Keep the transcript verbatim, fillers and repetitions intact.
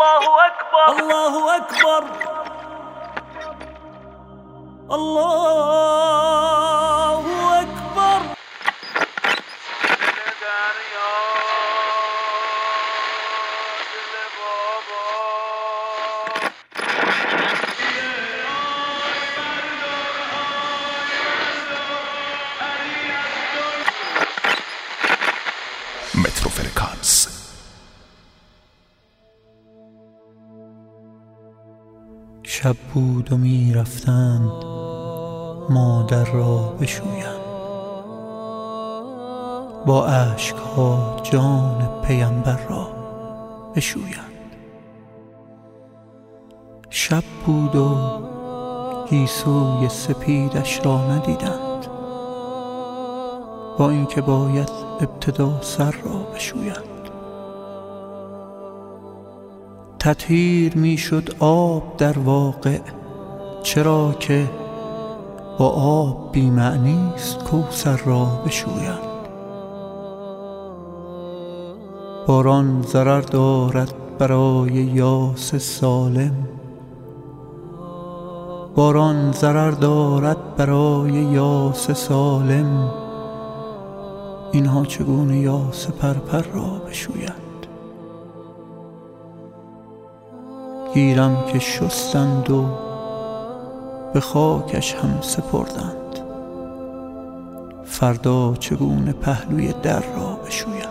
الله اکبر الله اکبر الله اکبر. مترو فرکانس. شب بود و می رفتند مادر را بشویند، با اشک‌ها جان پیامبر را بشویند. شب بود و گیسوی سپیدش را ندیدند، با اینکه باید ابتدا سر را بشویند. تطهیر می شد آب در واقع، چرا که با آب بی معنی است کوثر را بشویند. باران ضرر دارد برای یاس سالم، باران ضرر دارد برای یاس سالم. اینها چگونه یاس پرپر را بشویند؟ گیرم که شستند و به خاکش هم سپردند، فردا چگونه پهلوی در را بشویند؟